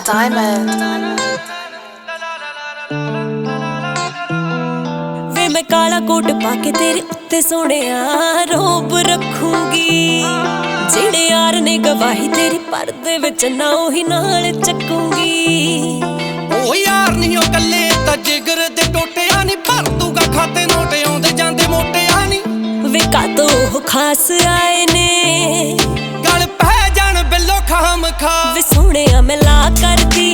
Diamond वे मैं काला coat पाके तेरे उत्ते सोहणिया रोब रखूंगी। जेड़े यार ने गवाही तेरी पर्दे विच ना ओही नाल चकूंगी। ओ यार नहीं ओ कल्ले ता जिगर दे टोटिया नी भर दूंगा खाते नोटे आउंदे जांदे मोटिया नी। वे कातो खास आए ने गल पै जान बिल्लो खाम खा। वे सोहणिया मैं ला कर दी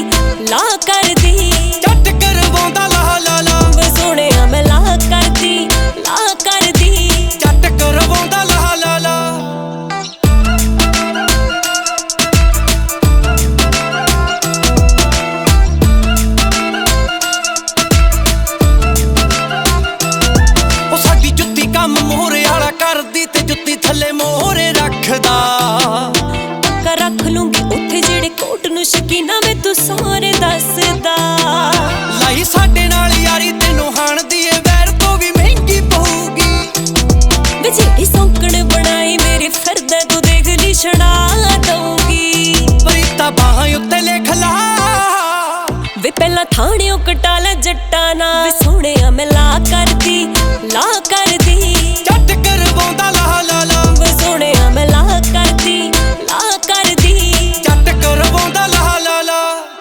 झट करवांदा ला ला ला। वे सोहणिया मैं ला कर दी झट करवांदा ला ला ला। ओ साडी जुत्ती कम मोहरे वाला करदी ते जुत्ती थल्ले मोहरे रखदा। रख लूंगी उत्थे जेड़े कोट नूं शकीना मैं तू सारे दसदा। लाई साडे नाल यारी तैनूं हाण दी ए वैर तो भी महंगी पऊगी। वे जेड़ी सौंकण बनाई मेरी फिरदा तू देख ली छड़ा दूंगी। परीता बाहां उत्ते लिख ला। वे पहला थाणियों कटा ला जट्टा ना। वे सोहणिया मैं ला कर दी झट करवांदा ला ला ला। वे सोहणिया मैं ला कर दी झट करवांदा ला ला ला।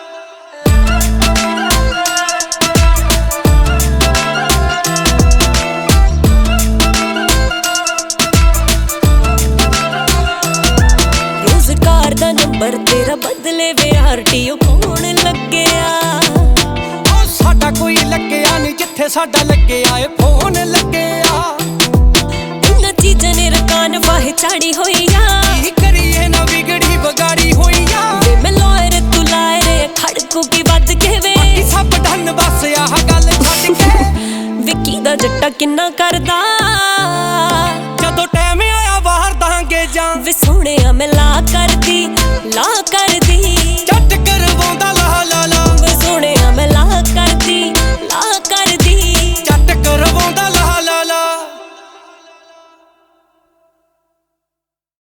रोजगार दा नंबर तेरा बदले वे आरटीओ कौन लग्गिया। ओ साडा कोई लग्गिया नहीं जिथे साडा लग्गिया ए फोन लग्गिया। इन्हां चीजां ने रकान वाहे चाड़ी होईया। की करिए ना बिगड़ी बगाड़ी होईया। वे मैं लॉयर तू लायर खड़कू की वध के वे बाकी सब डन बस आह गल छड्ड के। विकी दा जट्टा किन्ना करदा। जदों टाइम आया वार दांगे जां। वे सोहणिया मैं ला कर दी